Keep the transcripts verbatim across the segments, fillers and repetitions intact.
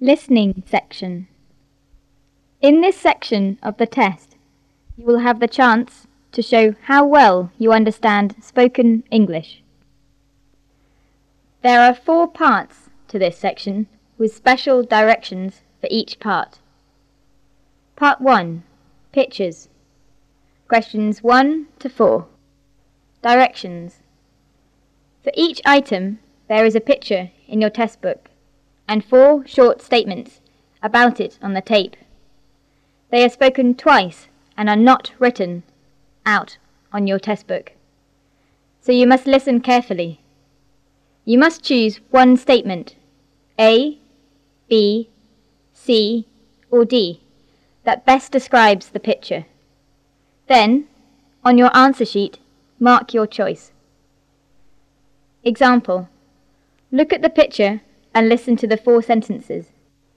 Listening section. In this section of the test, you will have the chance to show how well you understand spoken English. There are four parts to this section with special directions for each part. Part one. Pictures. Questions one to four. Directions. For each item, there is a picture in your test book and four short statements about it on the tape. They are spoken twice and are not written out on your test book, so you must listen carefully. You must choose one statement, A, B, C, or D, that best describes the picture. Then, on your answer sheet, mark your choice. Example: look at the picture and listen to the four sentences.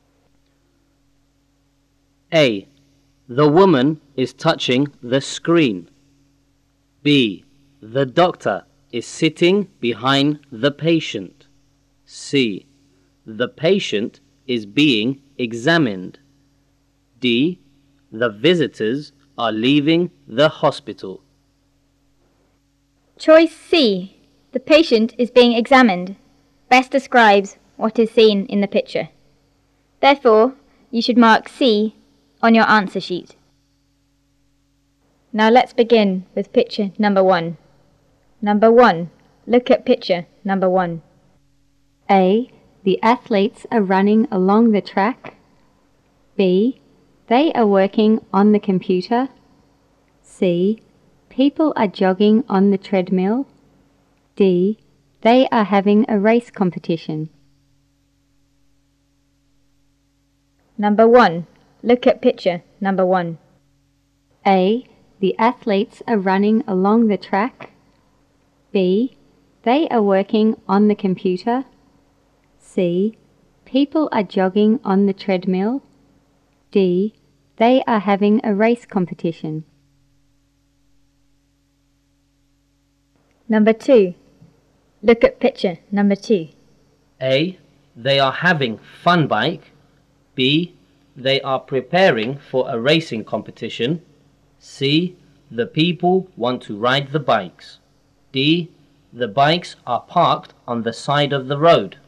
A. The woman is touching the screen. B. The doctor is sitting behind the patient. C. The patient is being examined. D. The visitors are leaving the hospital. Choice C. The patient is being examined best describes what is seen in the picture. Therefore, you should mark C on your answer sheet. Now let's begin with picture number one. Number one. Look at picture number one. A. The athletes are running along the track. B. They are working on the computer. C. People are jogging on the treadmill. D. They are having a race competition. Number one. Look at picture number one. A. The athletes are running along the track. B. They are working on the computer. C. People are jogging on the treadmill. D. They are having a race competition. Number two. Look at picture number two. A. They are having fun bike. B. They are preparing for a racing competition. C. The people want to ride the bikes. D. The bikes are parked on the side of the road.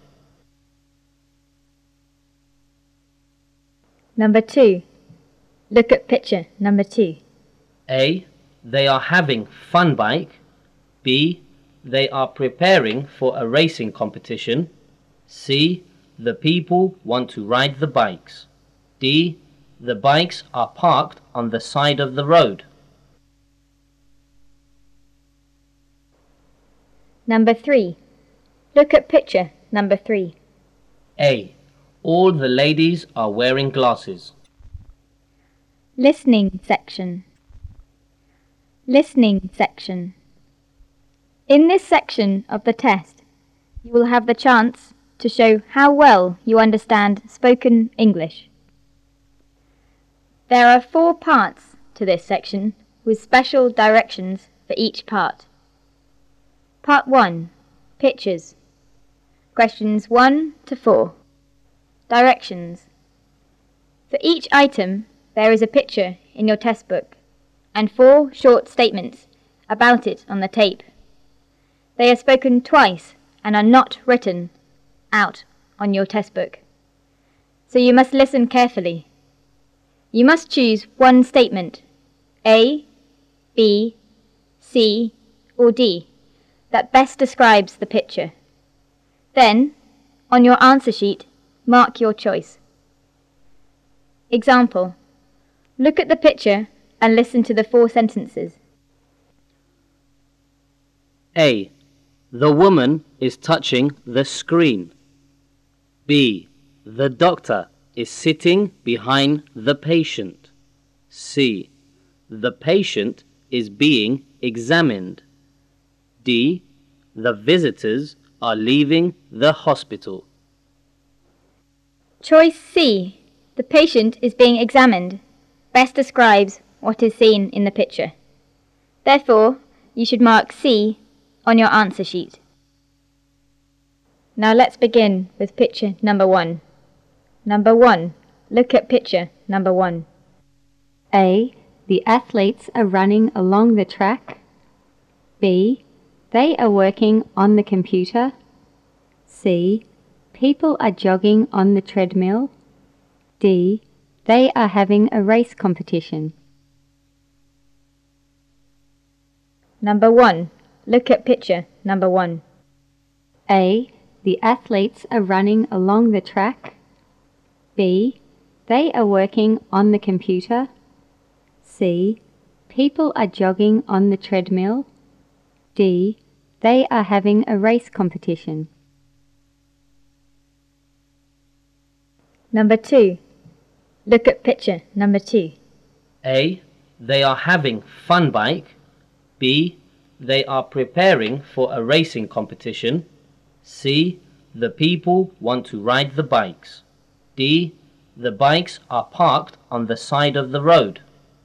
Number two. Look at picture number two. A. They are having fun bike. B. They are preparing for a racing competition. C. The people want to ride the bikes. D. The bikes are parked on the side of the road. Number three. Look at picture number three. A. All the ladies are wearing glasses. Listening section. Listening section. In this section of the test, you will have the chance to show how well you understand spoken English. There are four parts to this section with special directions for each part. Part one. Pictures. Questions one to four. Directions. For each item, there is a picture in your test book and four short statements about it on the tape. They are spoken twice and are not written out on your test book, so you must listen carefully. You must choose one statement, A, B, C, or D, that best describes the picture. Then, on your answer sheet, mark your choice. Example: look at the picture and listen to the four sentences. A. The woman is touching the screen. B. The doctor is sitting behind the patient. C. The patient is being examined. D. The visitors are leaving the hospital. Choice C. The patient is being examined best describes what is seen in the picture. Therefore, you should mark C on your answer sheet. Now let's begin with picture number one. Number one. Look at picture number one. A. The athletes are running along the track. B. They are working on the computer. C. People are jogging on the treadmill. D. They are having a race competition. Number one. Look at picture number one. A. The athletes are running along the track. B. They are working on the computer. C. People are jogging on the treadmill. D. They are having a race competition. Number two. Look at picture number two. A. They are having fun bike. B. They are preparing for a racing competition. C. The people want to ride the bikes. D. The bikes are parked on the side of the road.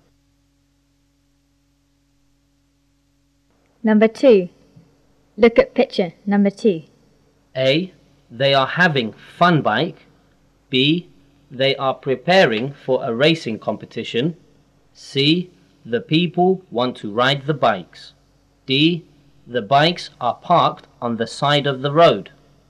Number two. Look at picture number two. A. They are having fun bike. B. They are preparing for a racing competition. C. The people want to ride the bikes. D. The bikes are parked on the side of the road.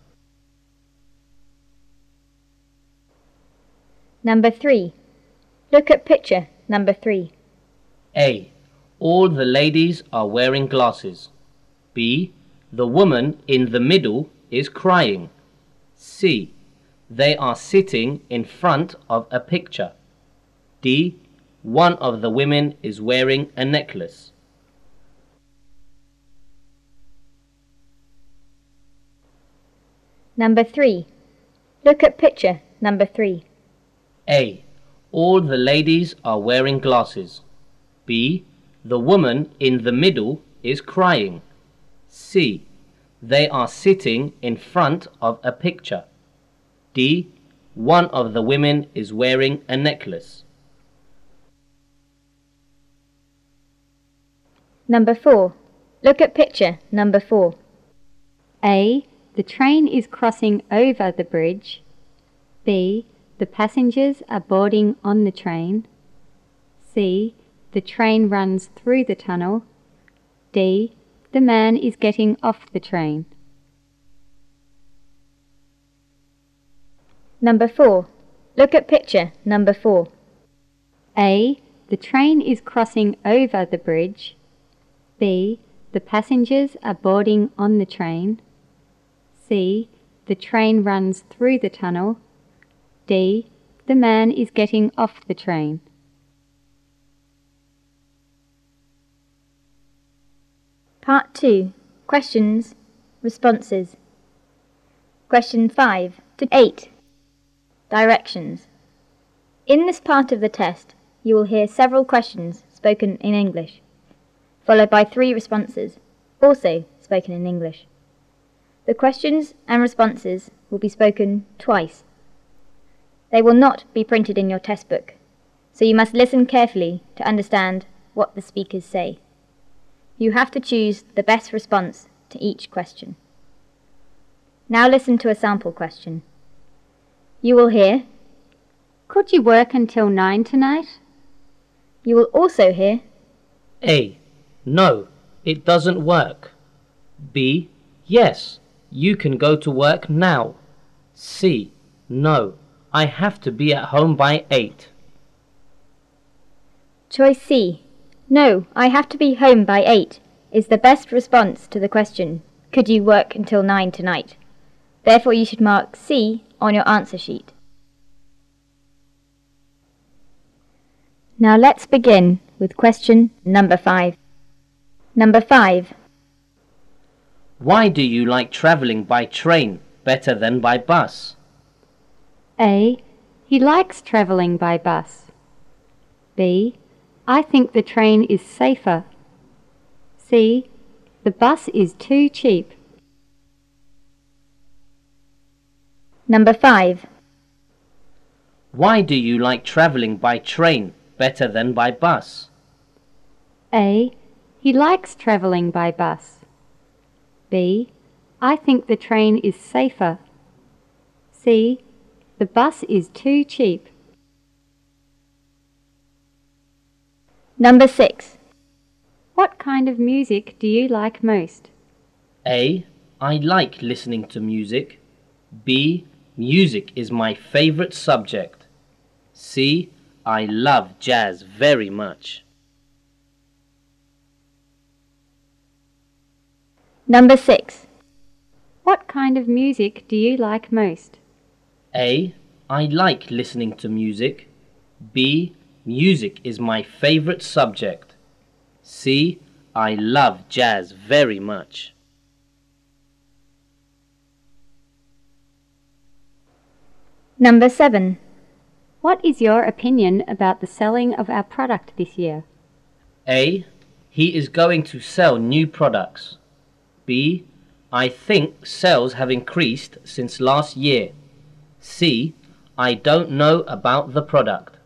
Number three. Look at picture number three. A. All the ladies are wearing glasses. B. The woman in the middle is crying. C. They are sitting in front of a picture. D. One of the women is wearing a necklace. Number three. Look at picture number three. A. All the ladies are wearing glasses. B. The woman in the middle is crying. C. They are sitting in front of a picture. D. One of the women is wearing a necklace. Number four. Look at picture number four. A. The train is crossing over the bridge. B. The passengers are boarding on the train. C. The train runs through the tunnel. D. The man is getting off the train. Number four. Look at picture number four. A. The train is crossing over the bridge. B. The passengers are boarding on the train. C. The train runs through the tunnel. D. The man is getting off the train. Part two. Questions, responses. Question five to eight. Directions. In this part of the test, you will hear several questions spoken in English, followed by three responses, also spoken in English. The questions and responses will be spoken twice. They will not be printed in your test book, so you must listen carefully to understand what the speakers say. You have to choose the best response to each question. Now listen to a sample question. You will hear, Could you work until nine tonight? You will also hear, A. No, it doesn't work. B. Yes, you can go to work now. C. No, I have to be at home by eight. Choice C. No, I have to be home by eight is the best response to the question, could you work until nine tonight? Therefore you should mark C on your answer sheet. Now let's begin with question number five. Number five. Why do you like travelling by train better than by bus? A. He likes travelling by bus. B. I think the train is safer. C. The bus is too cheap. Number five. Why do you like travelling by train better than by bus? A. He likes travelling by bus. B. I think the train is safer. C. The The bus is too cheap. Number six. What kind of music do you like most? A. I like listening to music. B. Music is my favorite subject. C. I love jazz very much. Number six. What kind of music do you like most? A. I like listening to music. B. Music is my favorite subject. C. I love jazz very much. Number seven. What is your opinion about the selling of our product this year? A. He is going to sell new products. B. I think sales have increased since last year. C. I don't know about the product.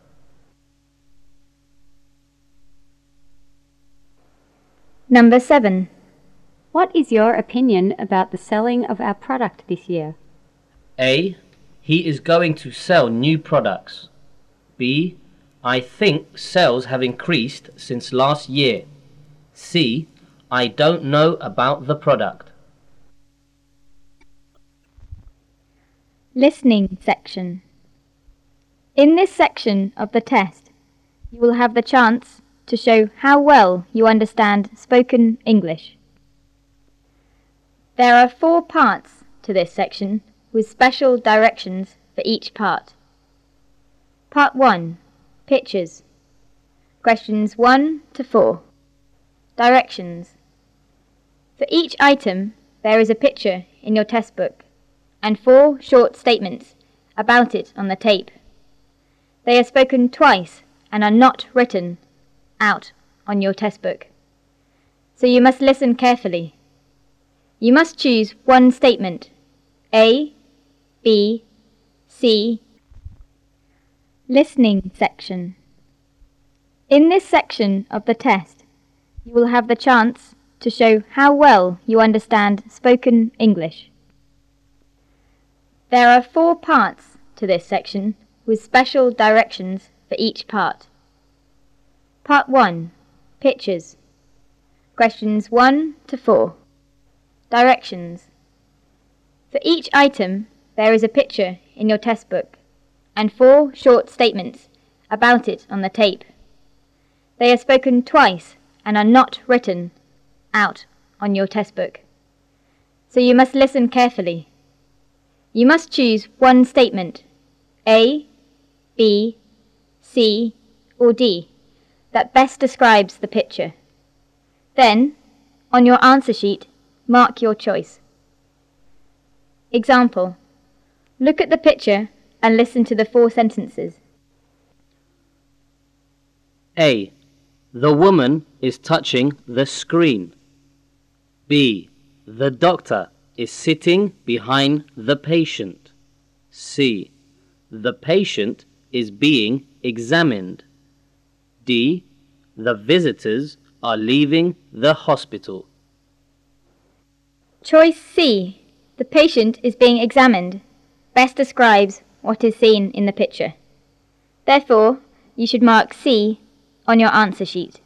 Number seven. What is your opinion about the selling of our product this year? A. He is going to sell new products. B. I think sales have increased since last year. C. I don't know about the product. Listening section. In this section of the test, you will have the chance to show how well you understand spoken English. There are four parts to this section with special directions for each part. Part one. Pictures. Questions one to four. Directions. For each item, there is a picture in your test book and four short statements about it on the tape. They are spoken twice and are not written out on your test book. So you must listen carefully. You must choose one statement, A, B, C. Listening section. In this section of the test, you will have the chance to show how well you understand spoken English. There are four parts to this section with special directions for each part. Part one. Pictures. Questions one to four. Directions. For each item, there is a picture in your test book and four short statements about it on the tape. They are spoken twice and are not written out on your test book. So you must listen carefully. You must choose one statement, A, B, C, or D, that best describes the picture. Then, on your answer sheet, mark your choice. Example. Look at the picture and listen to the four sentences. A. The woman is touching the screen. B. The doctor is sitting behind the patient. C. The patient is being examined. D. The visitors are leaving the hospital. Choice C. The patient is being examined best describes what is seen in the picture. Therefore, you should mark C on your answer sheet.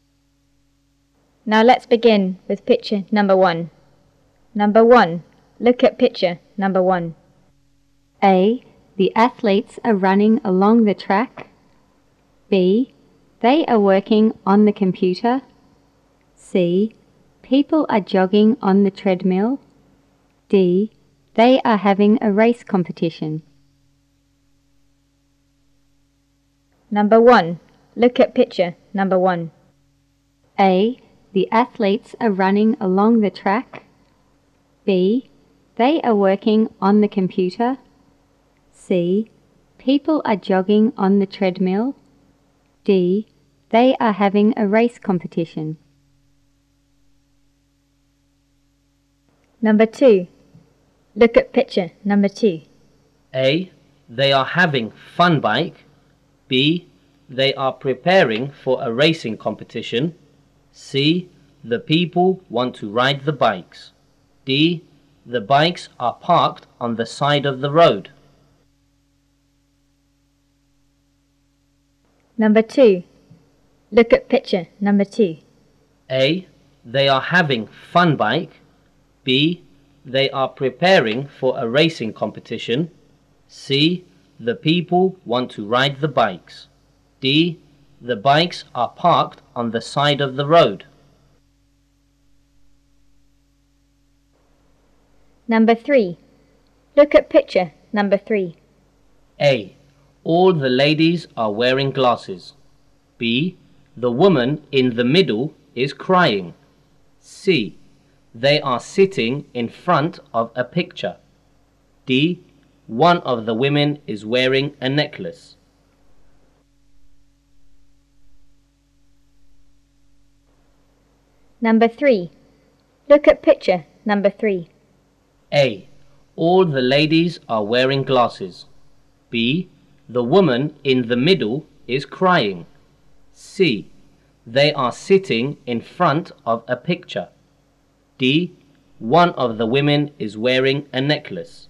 Now let's begin with picture number one. Number one. Look at picture number one. A. The athletes are running along the track. B. They are working on the computer. C. People are jogging on the treadmill. D. They are having a race competition. Number one. Look at picture number one. A. The athletes are running along the track. B. They are working on the computer. C. People are jogging on the treadmill. D. They are having a race competition. Number two. Look at picture number two. A. They are having fun bike. B. They are preparing for a racing competition. C. The people want to ride the bikes. D. The bikes are parked on the side of the road. Number two. Look at picture number two. A. They are having fun bike. B. They are preparing for a racing competition. C. The people want to ride the bikes. D. The bikes are parked on the side of the road. Number three. Look at picture number three. A. All the ladies are wearing glasses. B. The woman in the middle is crying. C. They are sitting in front of a picture. D. One of the women is wearing a necklace. Number three. Look at picture number three. A. All the ladies are wearing glasses. B. The woman in the middle is crying. C. They are sitting in front of a picture. D. One of the women is wearing a necklace.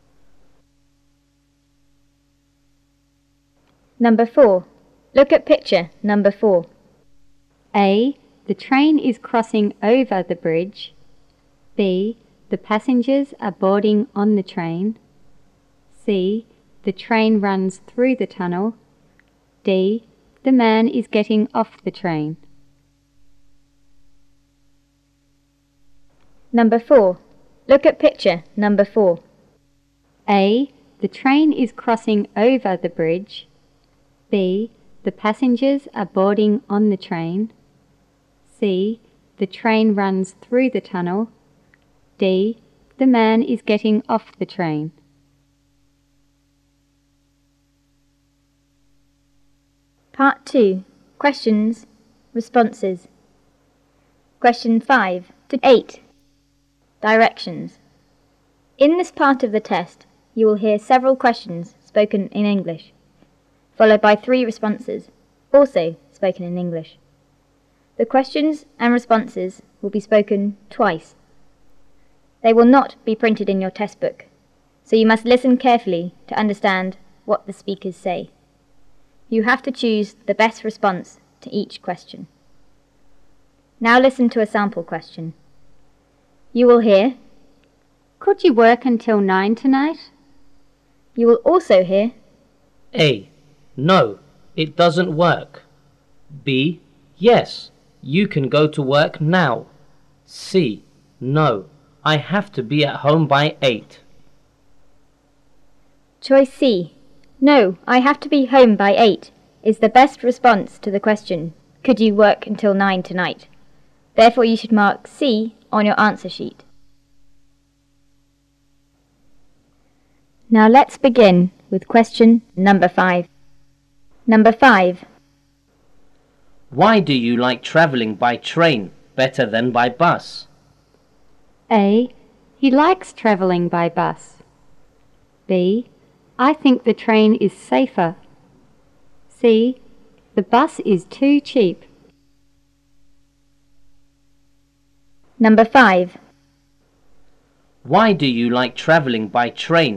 Number four. Look at picture number four. A. The train is crossing over the bridge. B. The passengers are boarding on the train. C. The train runs through the tunnel. D. The man is getting off the train. Number four. Look at picture number four. A. The train is crossing over the bridge. B. The passengers are boarding on the train. C. The train runs through the tunnel. D. The man is getting off the train. Part two. Questions, responses. Question five to eight. Directions. In this part of the test, you will hear several questions spoken in English, followed by three responses, also spoken in English. The questions and responses will be spoken twice. They will not be printed in your test book, so you must listen carefully to understand what the speakers say. You have to choose the best response to each question. Now listen to a sample question. You will hear, Could you work until nine tonight? You will also hear, A. No, it doesn't work. B. Yes, you can go to work now. C. No, I have to be at home by eight. Choice C. No, I have to be home by eight is the best response to the question, could you work until nine tonight? Therefore you should mark C on your answer sheet. Now let's begin with question number five. Number five. Why do you like travelling by train better than by bus? A. He likes travelling by bus. B. I think the train is safer. C. The bus is too cheap. Number five. Why do you like travelling by train